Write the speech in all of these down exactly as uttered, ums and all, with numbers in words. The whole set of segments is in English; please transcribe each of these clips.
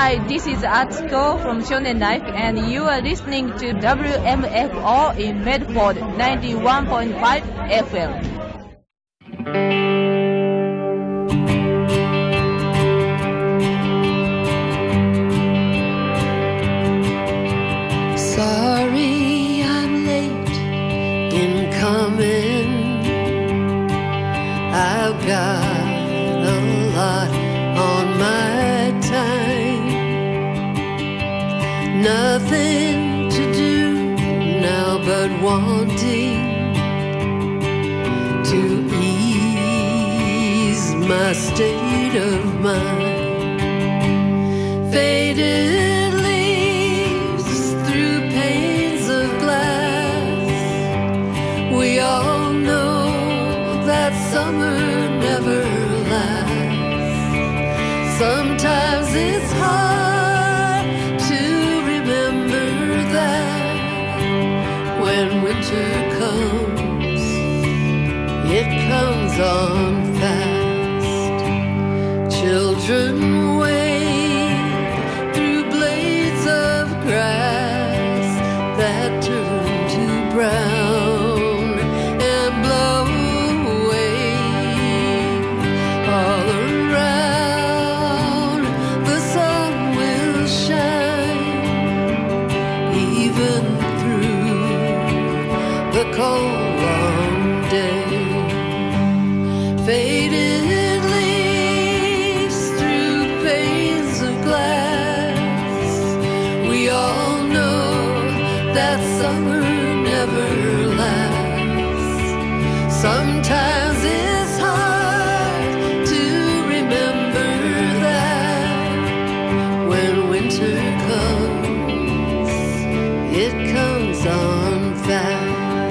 Hi, this is Atsuko from Shonen Life, and you are listening to W M F O in Medford, ninety-one point five F M. Sorry I'm late in coming. I've got a lot on my time. Nothing to do now but wanting to ease my state of mind. Faded leaves through panes of glass. We all know that summer never lasts. Sometimes it's hard to remember that when winter comes, it comes on fast. Children wade through blades of grass that turn to brown and blow away all around. The sun will shine even through the cold long day. Faded leaves through panes of glass. We all know that summer never lasts. Sometimes it's hard to remember that when winter comes, it comes on fast.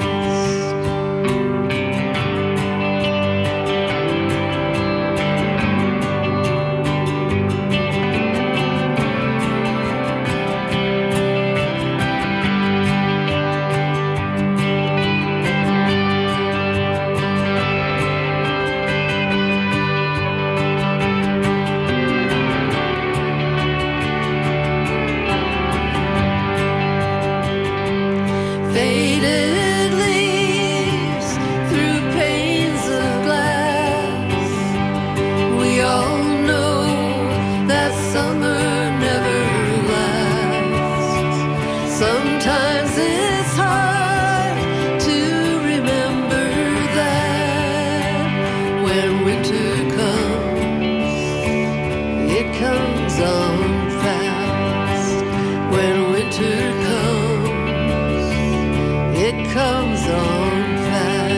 Faded leaves through panes of glass. We all know that summer never lasts. Sometimes it's hard to remember that when winter comes, it comes on fast. When winter comes, it comes on fast.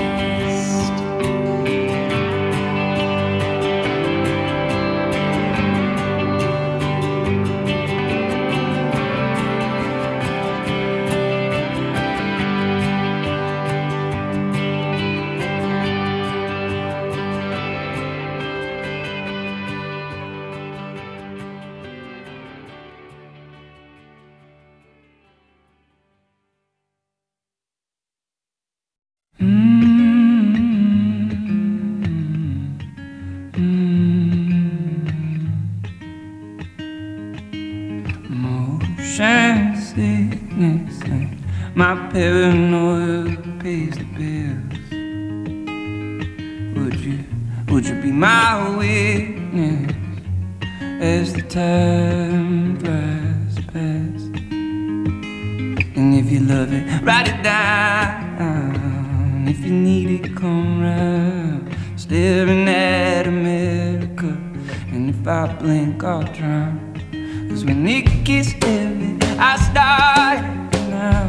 Motion sickness and my paranoia pays the bills. Would you, would you be my witness as the time flies past? And if you love it, write it down. If you need it, come round. Staring at America, and if I blink, I'll drown. Cause when it gets heavy, I start now.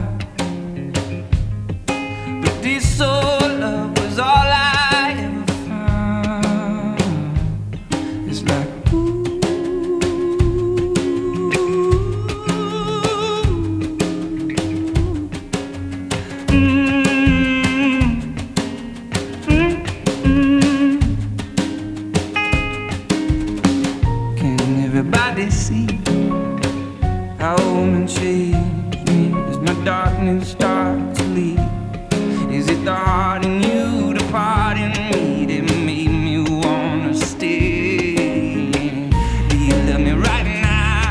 But this old love was all I ever found. It's like ooh, mm, mm, mm. Can everybody see how woman changed me as my darkness starts to leave? Is it the heart in you, the part in me that made me wanna stay? Do you love me right now?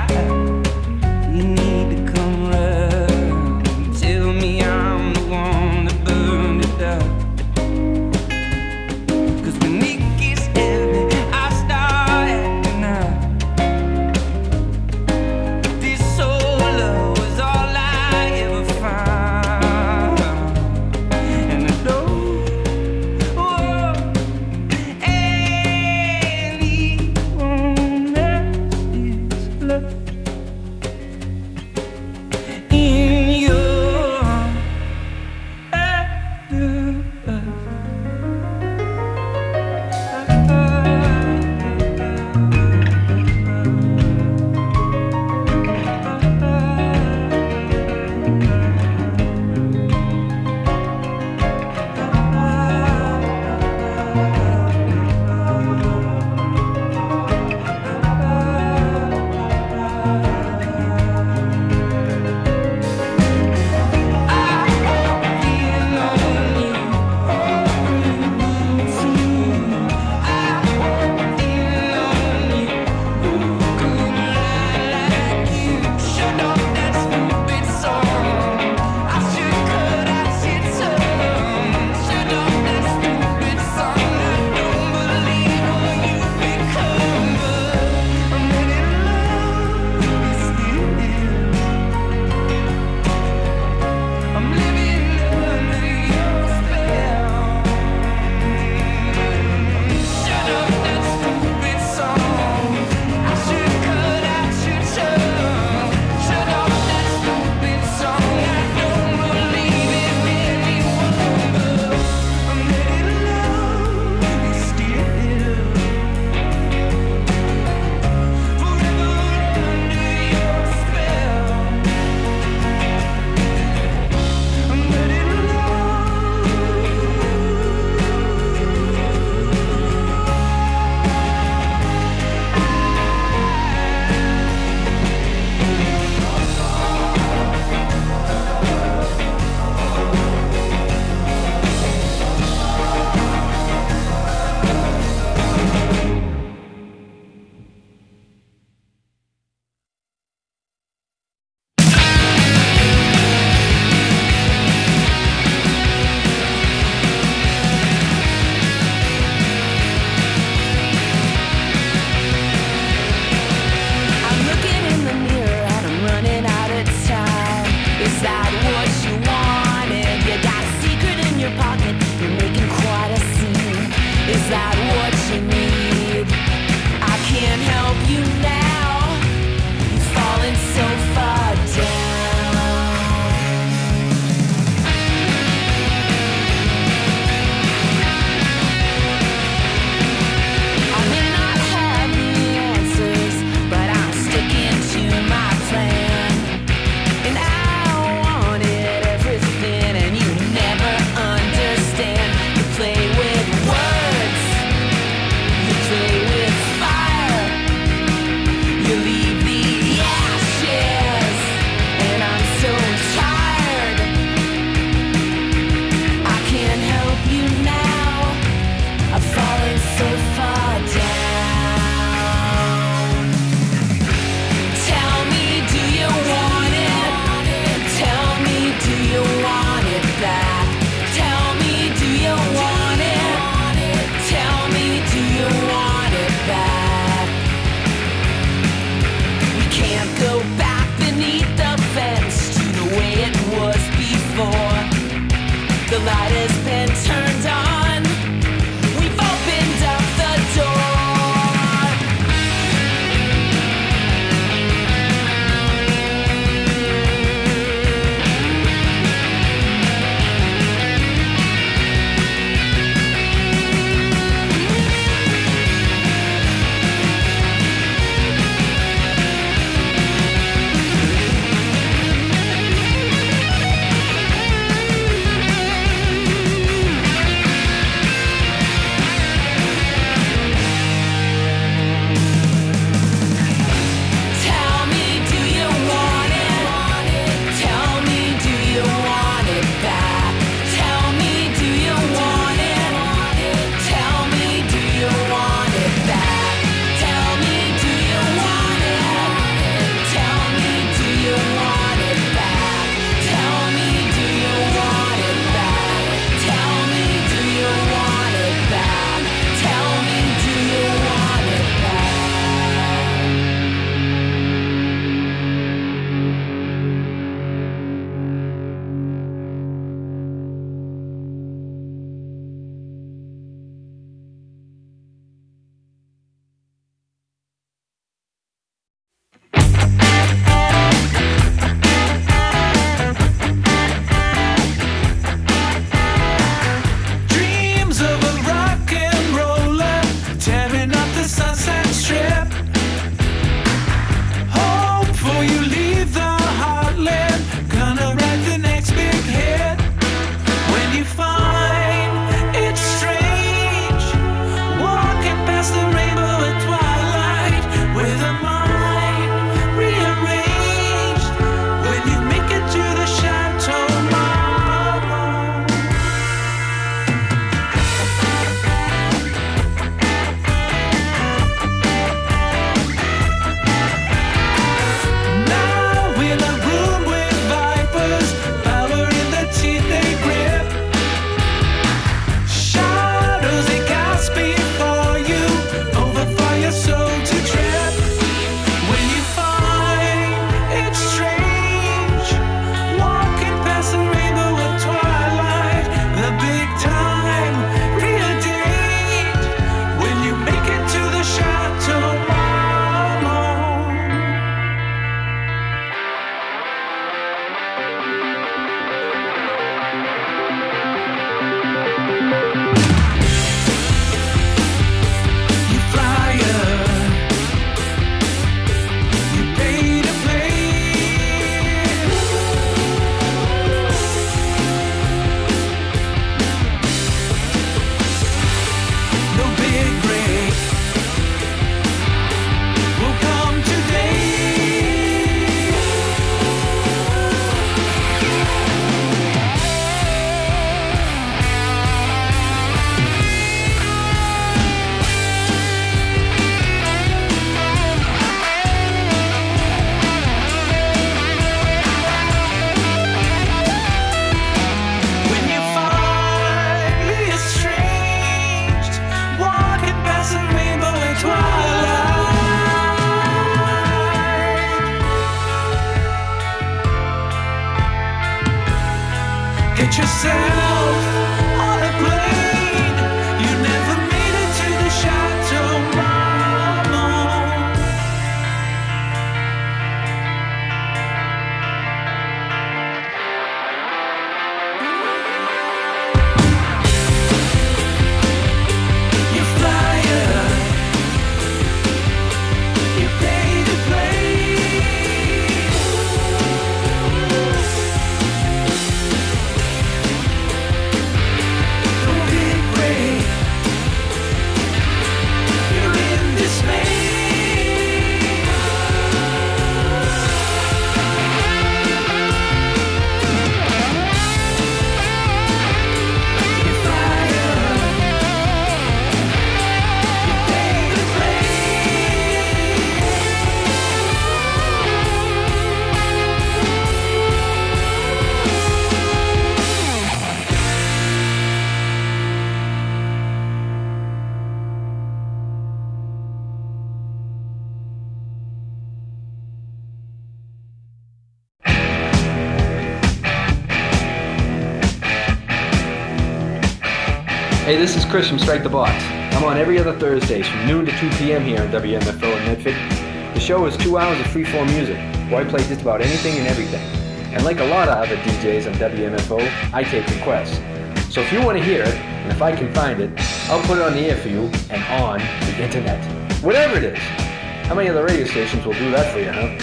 Hey, this is Chris from Strike the Box. I'm on every other Thursdays from noon to two p.m. here on W M F O in Medford. The show is two hours of free-form music, where I play just about anything and everything. And like a lot of other D Js on W M F O, I take requests. So if you want to hear it, and if I can find it, I'll put it on the air for you and on the internet. Whatever it is. How many other radio stations will do that for you, huh?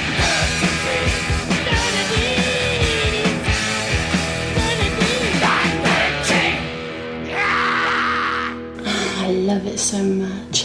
I love it so much.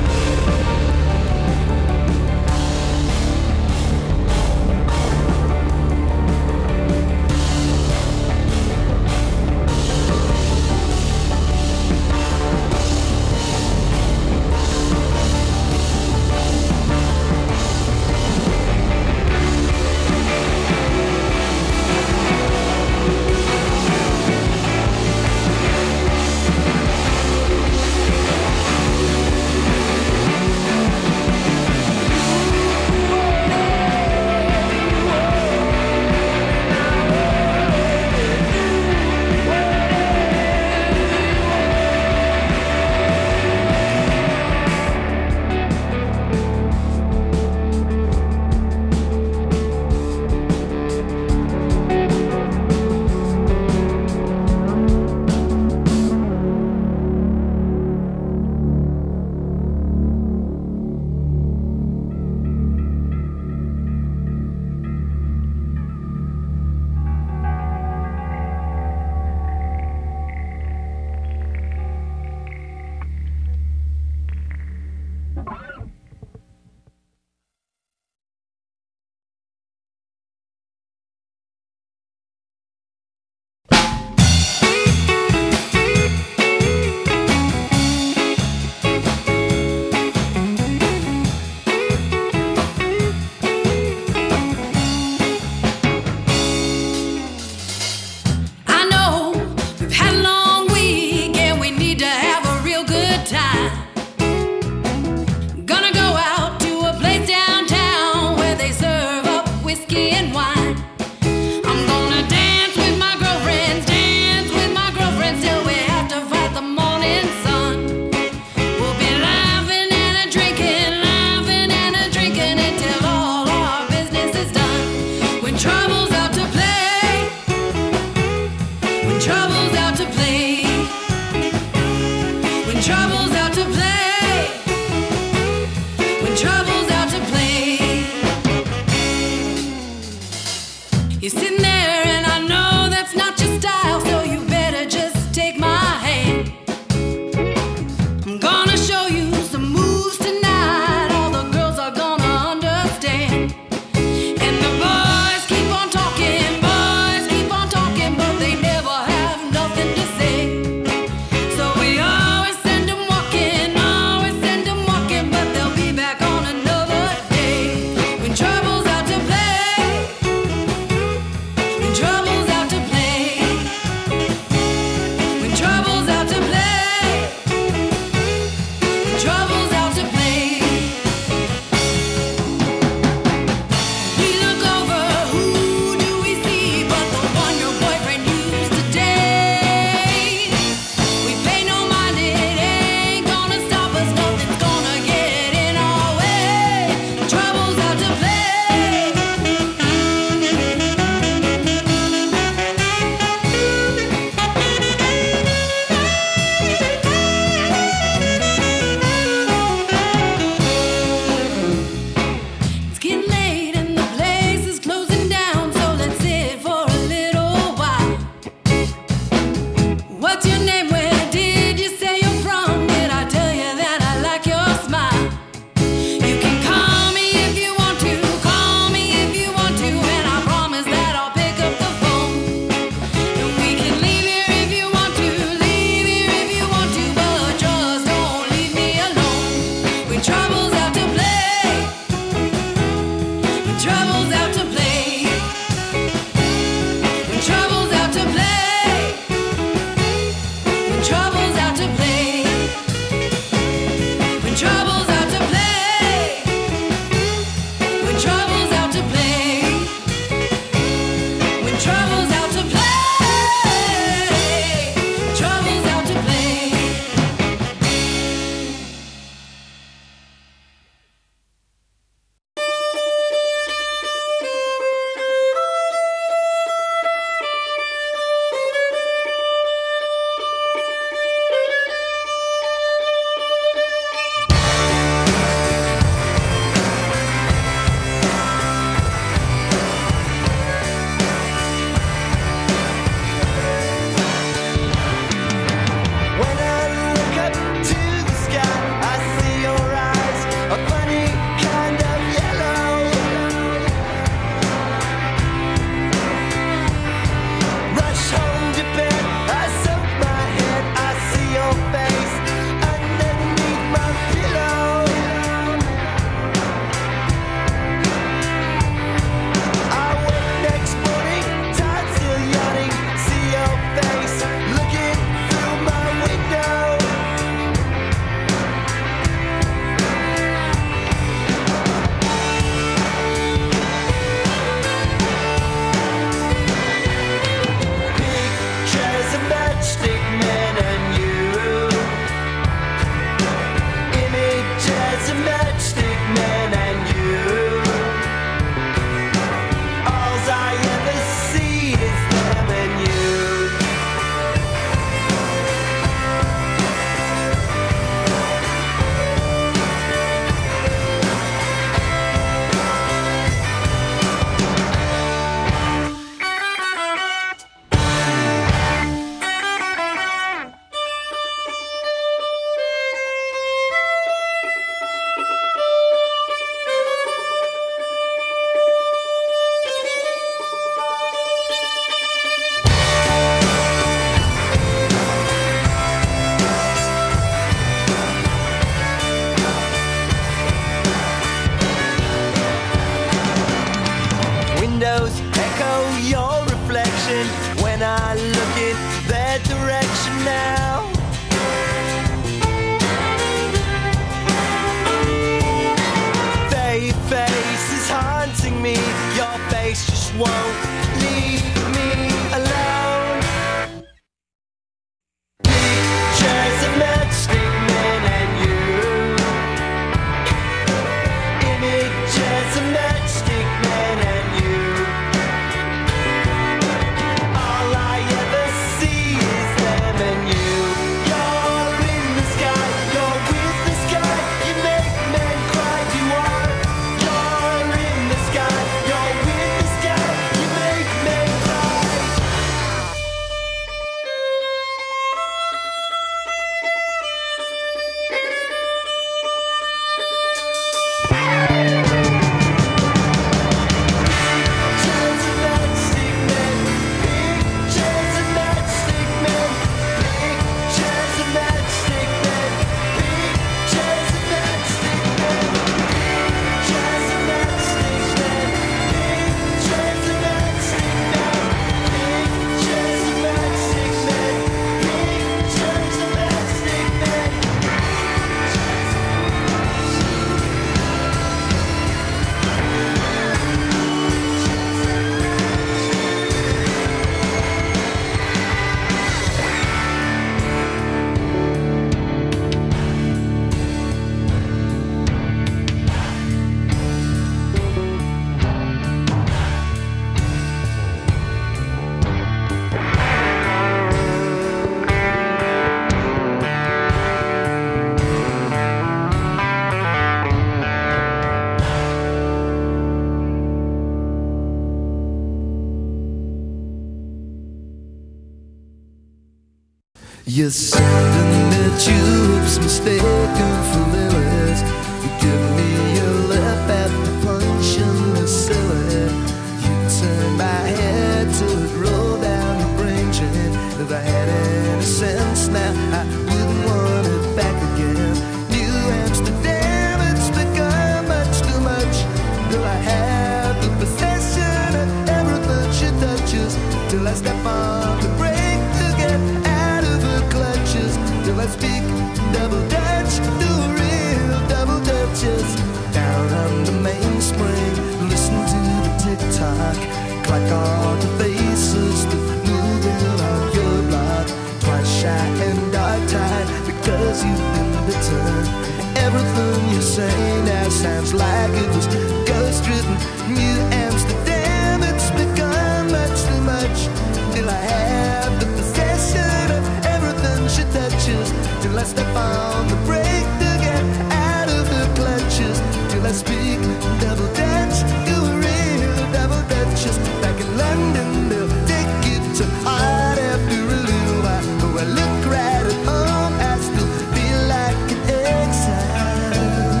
You're sending me tubes mistaken for lilies. You give me your lip at the punch and the silly. You turn my head till it rolled down the brain drain. If I had any sense now, I wouldn't want it back again. New Amsterdam, it's become much too much. Till I have the possession of everything she touches. Till I step on the brake to get out of her clutches. Till I speak double Dutch, do real double Dutches. Down on the mainspring, listen to the tick-tock. Clock on the faces that moving on your block. Twice shy and dog-tied because you've been bitten. Everything you say now sounds like it was ghost-written. New Amsterdam, it's become much too much. Till I have the possession of everything she touches. Till I step on the brake to get out of her clutches. Till I speak double Dutch, do a real double Dutches. Back in London, they'll take you to heart after a little while. But when I look right at home, I still feel like an exile.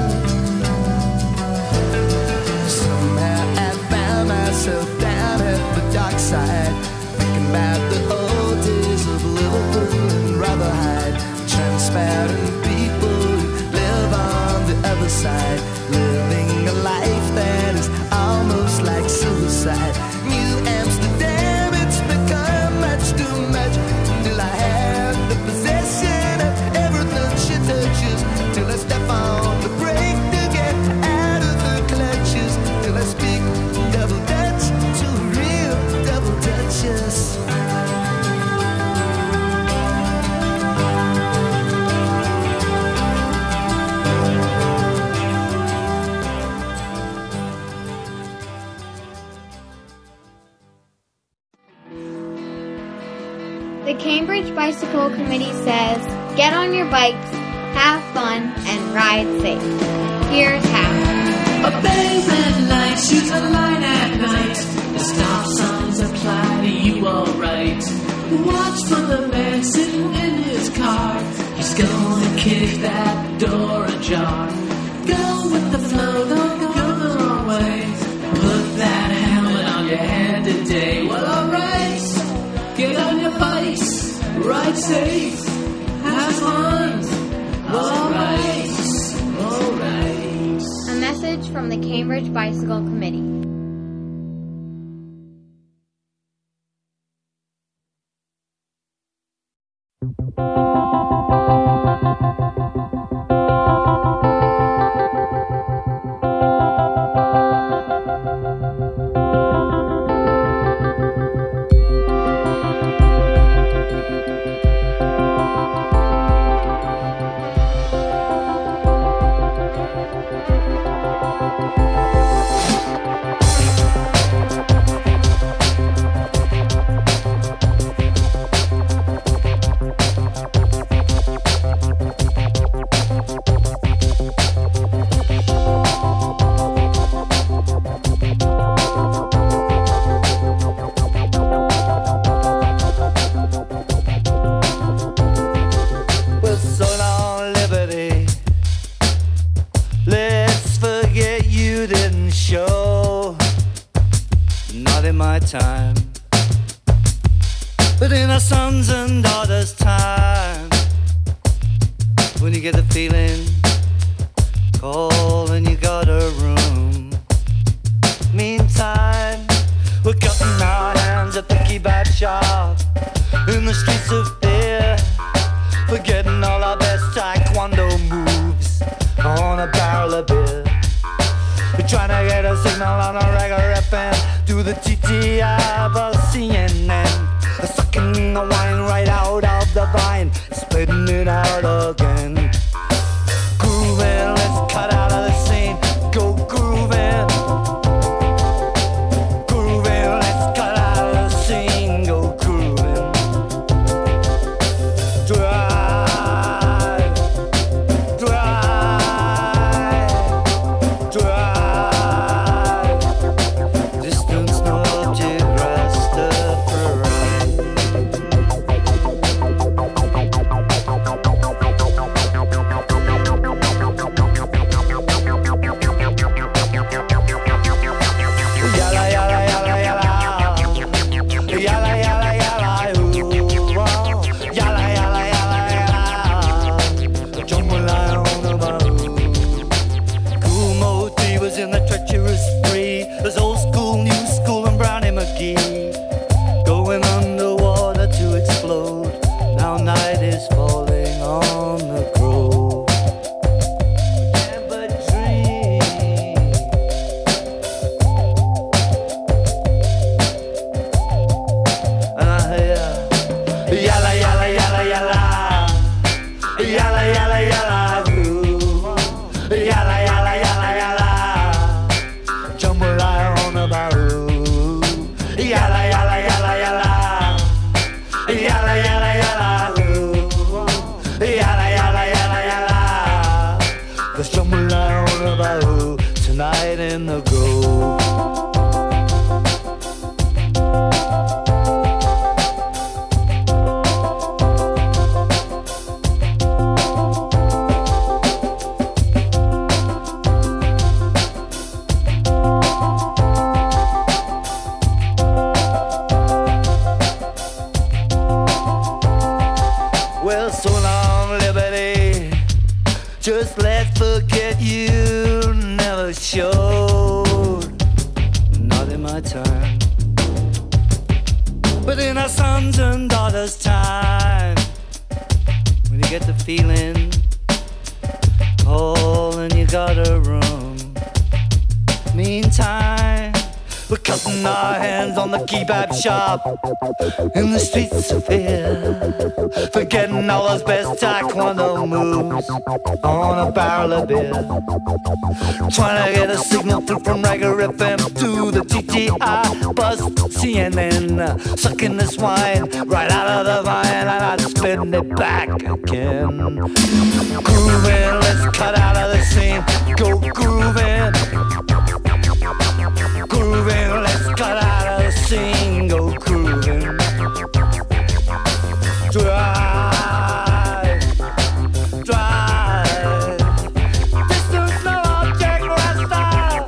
Somehow I found myself down at the dark side, thinking about the old days of Liverpool and Rotherhithe. Transparent people who live on the other side, living a life that is almost like suicide. New Amsterdam, it's become much too much. Till I have the possession of everything she touches. Till I step on the brake to get out of her clutches. Till I speak double Dutch to real double Dutches. The Cambridge Bicycle Committee says, get on your bikes, have fun, and ride safe. Here's how. Obey red lights, use a line at night. The stop signs apply to you alright. Watch for the man sitting in his car. He's gonna kick that door ajar. Go with the flow, don't go the wrong way. Put that helmet on your head today. Well, alright, get on your bikes, ride safe, have fun. Alright, alright. A message from the Cambridge Bicycle Committee. Time, but in our sons and daughters' time, when you get the feeling cold and you got a room. Meantime, we're cutting our hands at the kebab shop in the streets of fear, forgetting all our best taekwondo moves on a barrel of beer. We're trying to get a signal on a regular F M, do the T T I or C N N, sucking the wine right out of the vine, spitting it out again. Grooving, let's cut out of the scene, go grooving. Grooving, let's cut out of the scene, go grooving. Drive, drive, drive. Distance, no object, Rastafari. Yalla, yalla, yalla, ooh. Yalla, yalla, yalla, yalla. Jambalaya on the barrel. Yalla, yalla, yalla, yalla. Yalla, yalla, yalla, ooh. Yalla, yalla, yalla, yalla. There's jambalaya on the barrel tonight in the Grove. Well, so long, liberty. Just let's forget you never showed. Not in my time, but in our sons and daughters' time. When you get the feeling, call and you got a room. Meantime, we're cutting our hands on the kebab shop in the streets of fear, forgetting all those best taekwondo moves on a barrel of beer. Trying to get a signal through from Rager F M to the T T I bus C N N, sucking this wine right out of the vine and I'd spin it back again. Grooving, let's cut out of the scene, go grooving. Grooving, let's cut out of the scene, go grooving. Drive, drive. Distance no object, rasta.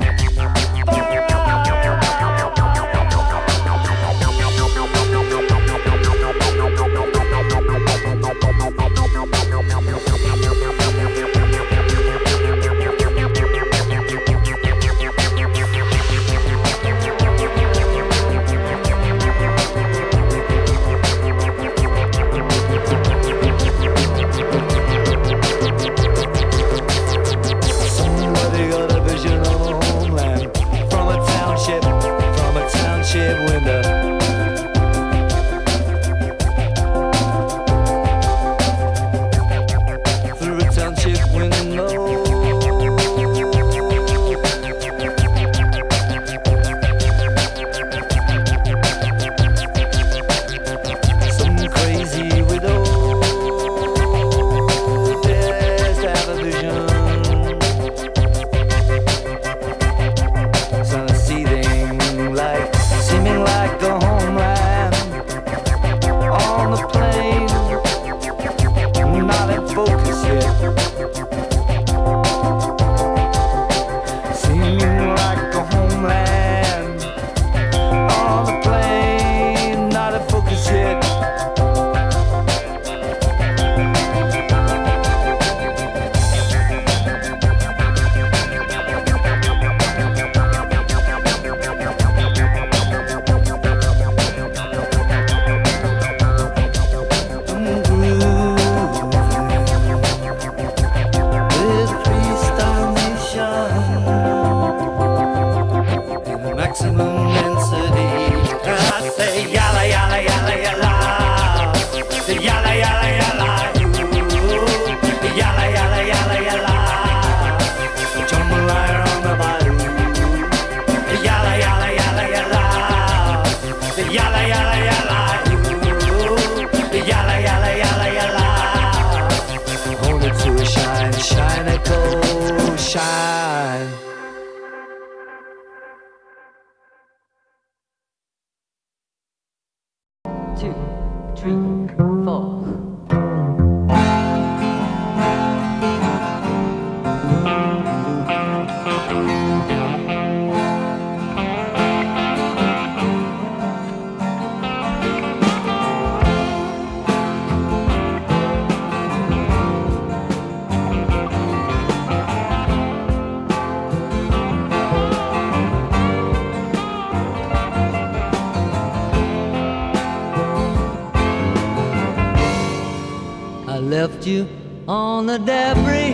Left you on the debris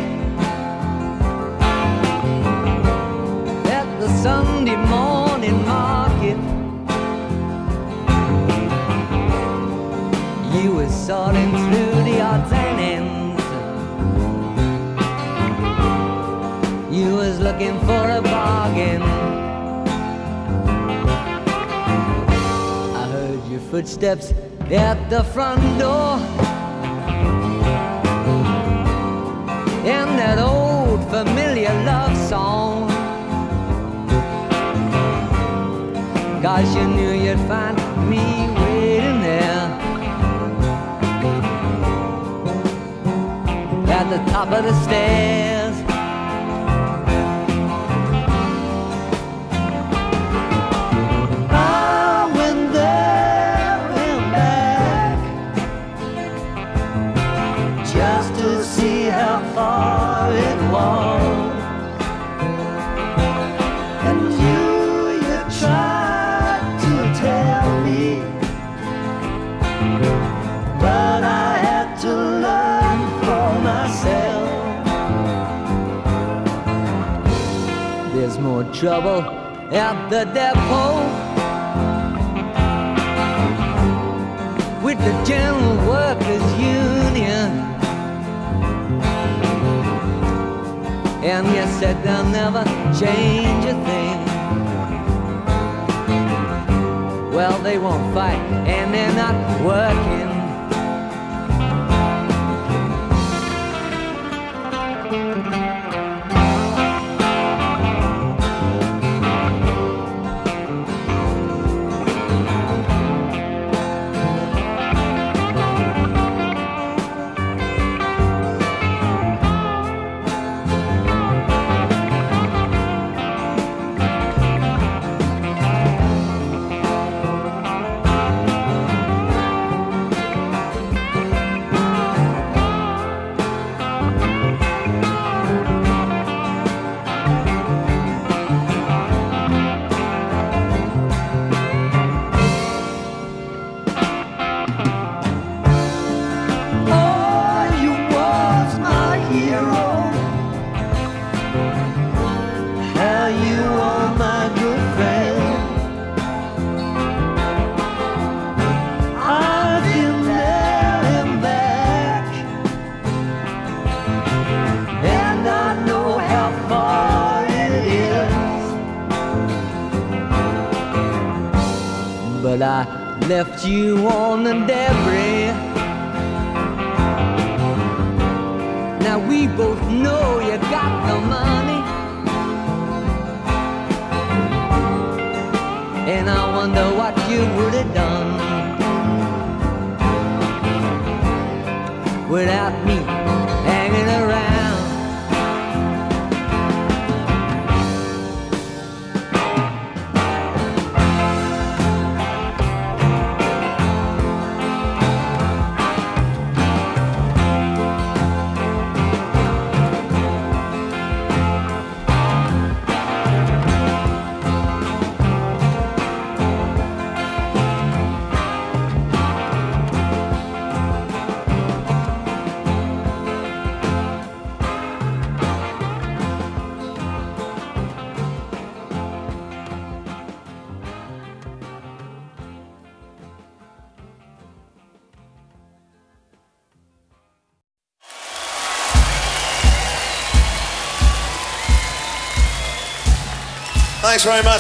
at the Sunday morning market. You were sorting through the odds and ends looking for a bargain. I heard your footsteps at the front door, and that old familiar love song, 'cause you knew you'd find me waiting there at the top of the stairs. I went there and back just to see how far it was. And you, you tried to tell me, but I had to learn for myself. There's more trouble at the depot with the General Workers Union, and you said they'll never change a thing. Well, they won't fight, and they're not working. But I left you on the debris. Now we both know you got the money, and I wonder what you would have done without me hanging around. Thanks very much.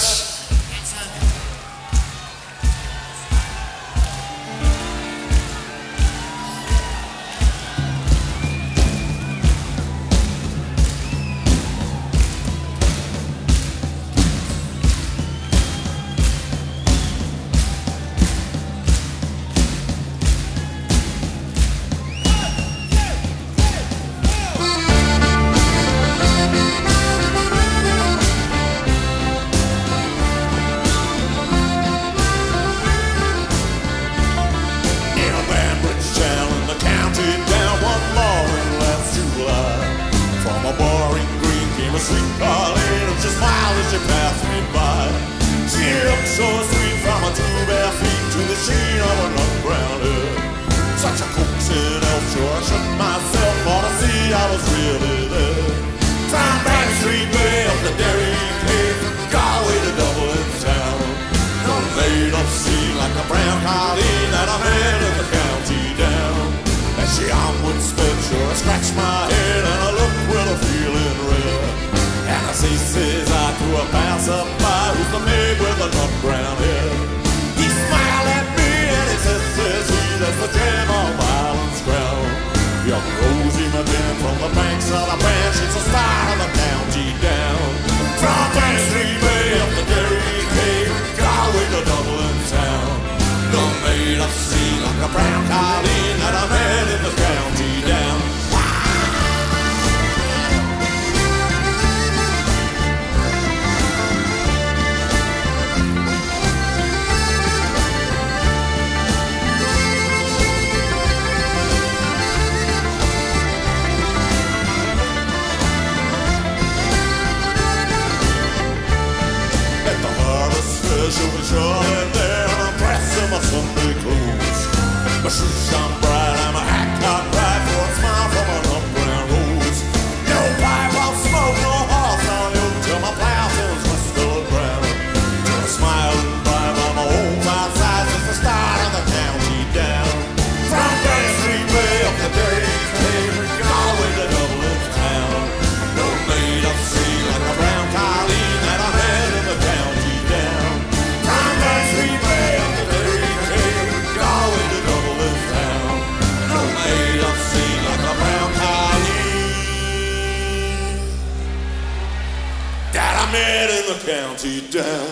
face of the branch, it's the start of the county down. From Main Street Bay up the Derry Cave, Galway to Dublin town. Done made of sea like a brown colleen that I met in the county down. She was running there and I'm pressing my Sunday clothes. My shoes shine bright and my hat cocked right for a smile from an up brown rose. No pipe, I'll smoke, no horse on you till my plow feels whistle brown. Till a smiling bright on my old five sides is the start of the county down. From Main Street Bay up the Derry's Cave, Galway to Dublin town. No made of sea like a brown colleen that I had in the county down. That I met in the county down.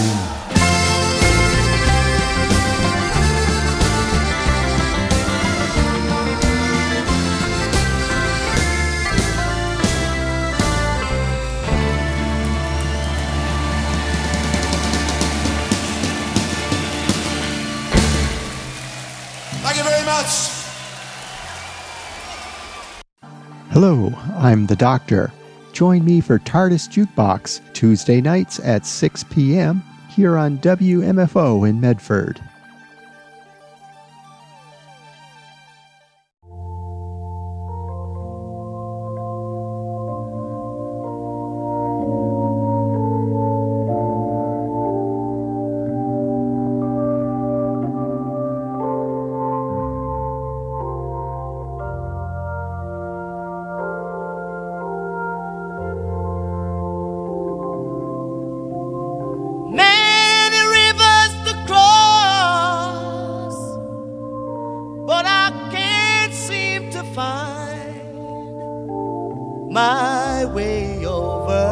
Thank you very much. Hello, I'm the Doctor. Join me for TARDIS Jukebox, Tuesday nights at six p.m. here on W M F O in Medford. My way over.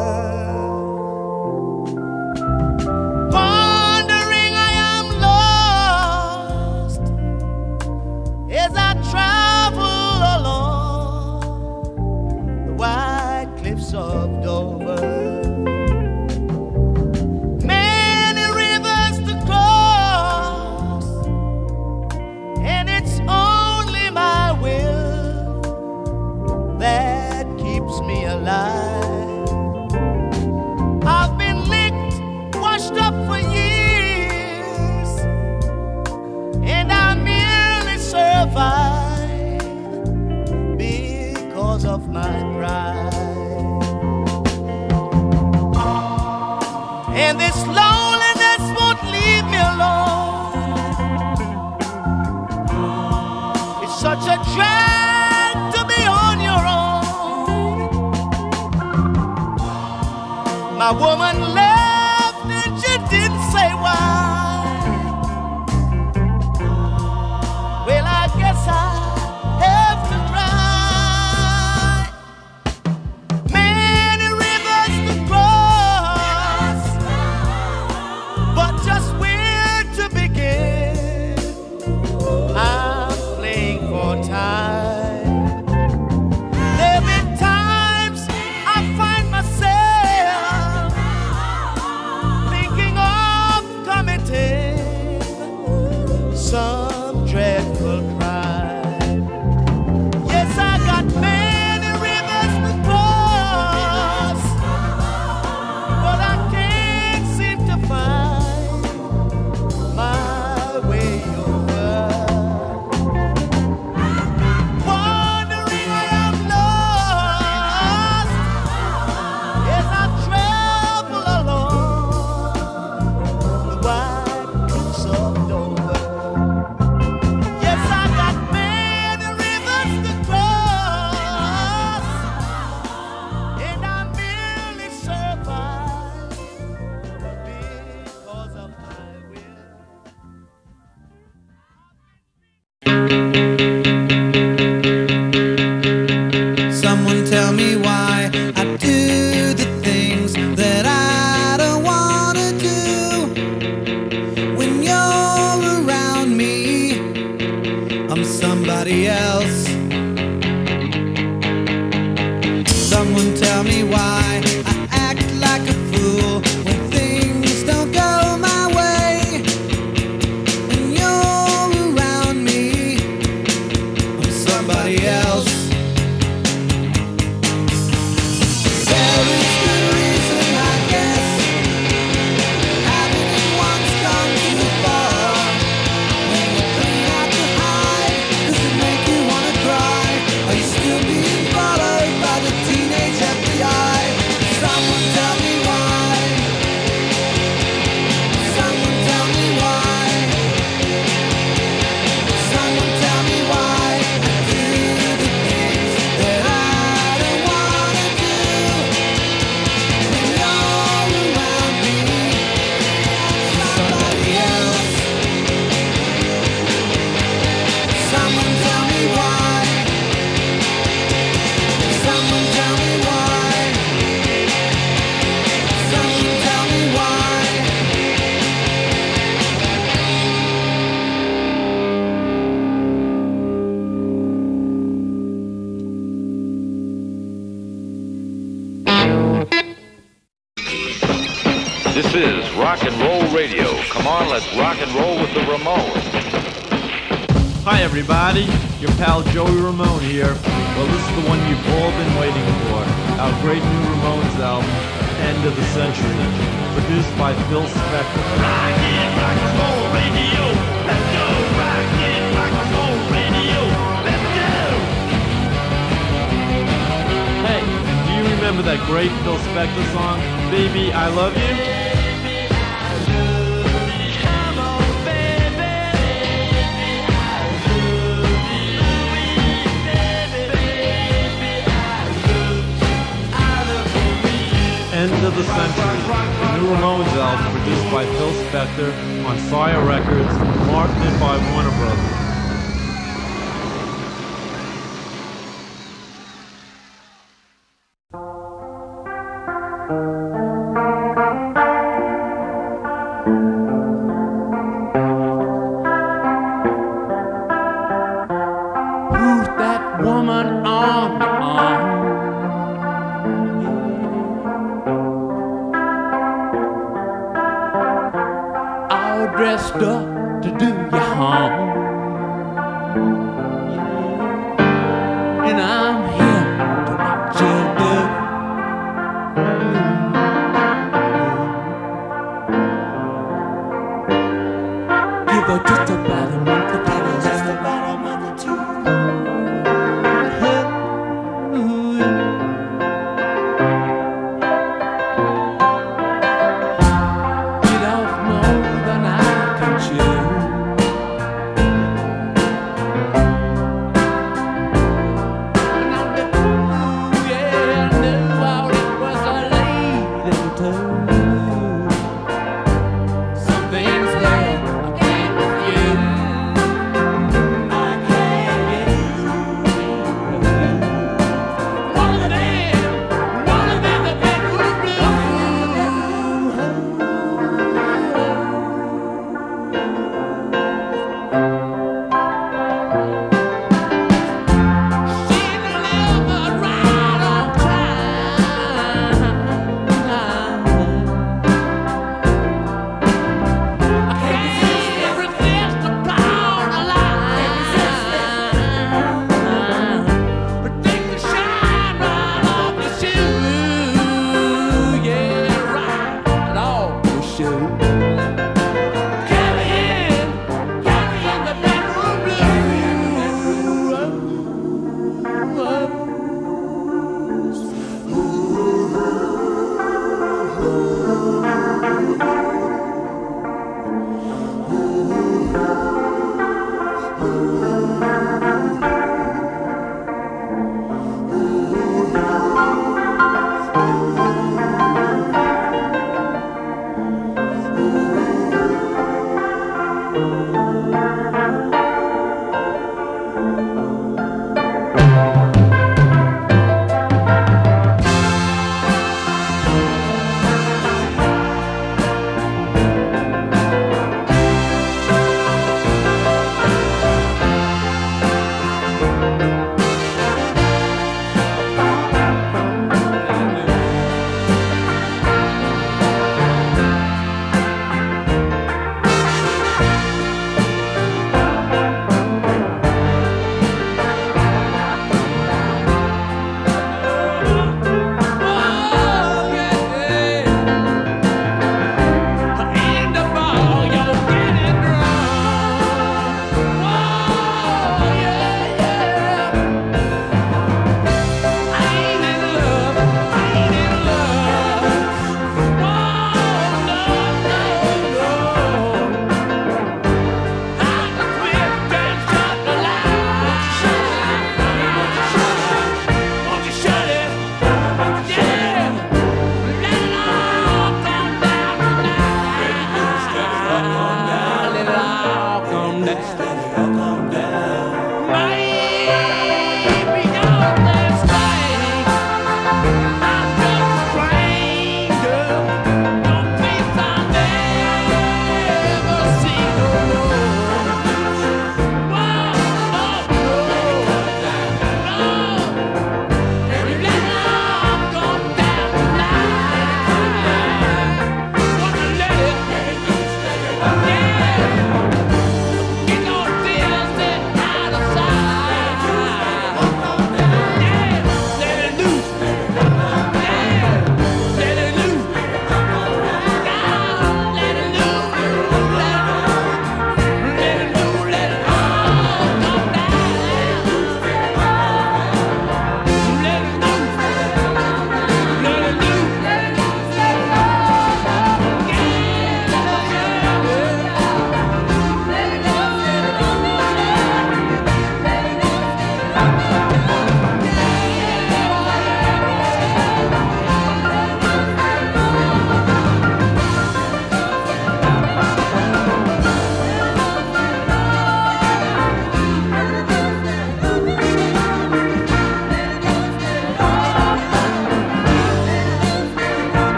Wandering, I am lost as I travel along the white cliffs of Dover. Many rivers to cross, and it's only my will that keeps me alive. I've been licked, washed up for years, and I merely survive because of my pride. And this loneliness won't leave me alone. It's such a drag to be on your own. My woman left and she didn't say why. Well, I guess I have to cry. Many rivers to cross, but just where to begin? I'm playing for time. There've been times I find myself rock and roll radio. Come on, let's rock and roll with the Ramones. Hi everybody, your pal Joey Ramone here. Well, this is the one you've all been waiting for. Our great new Ramones album, End of the Century, produced by Phil Spector. Rockin' rock and roll radio, let's go. Rockin' rock and roll radio, let's go. Hey, do you remember that great Phil Spector song, Baby, I Love You? End of the Century, the new Ramones album produced by Phil Spector on Sire Records, marketed by Warner Brothers. Who's that woman on the arm? Dressed up to do you harm.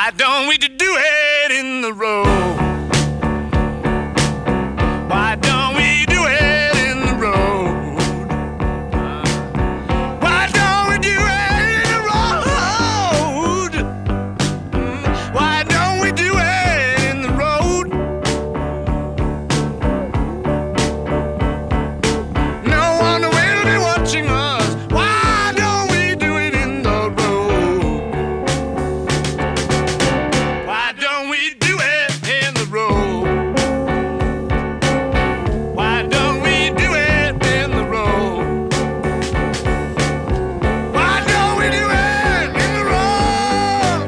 Why don't we do it in the road? Why don't we do it in the road? Why don't we do it in the road? Why don't we do it in the road? No one will be watching us. Why don't we do it in the road? Why don't we do it in the road? Why don't we do it in the road? Why don't we do it in the road?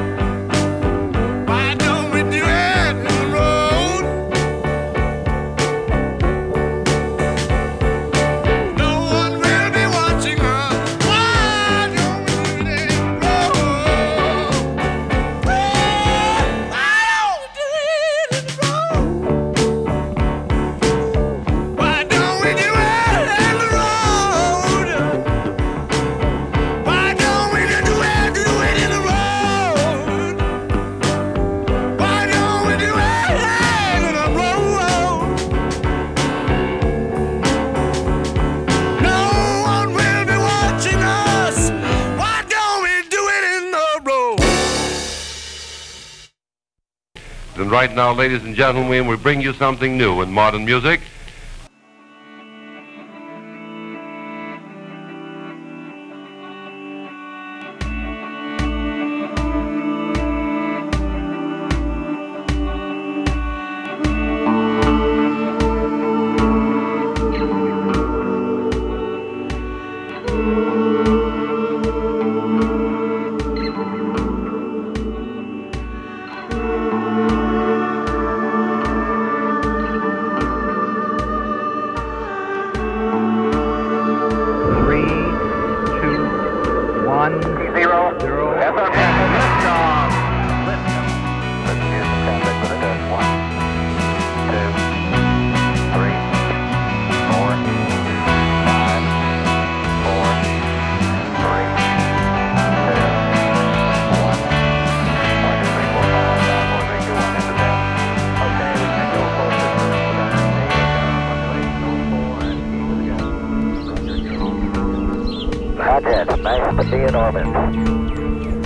Why don't we do it in the road? No one will be watching us. Why don't we do it in the road? Why don't we do it in the road? Why don't we do it in the road? Why don't we do it, do it in the road? Why don't we do it in the road? No one will be watching us. Why don't we do it in the road? And right now, ladies and gentlemen, we bring you something new in modern music. Three, two, one, zero, zero. Liftoff. One, two, three, four, five, four, three, two, one. One, two, three, four, five, five, four, three, two, one, into ten. Okay, we can go closer. Roger, nice to be in orbit.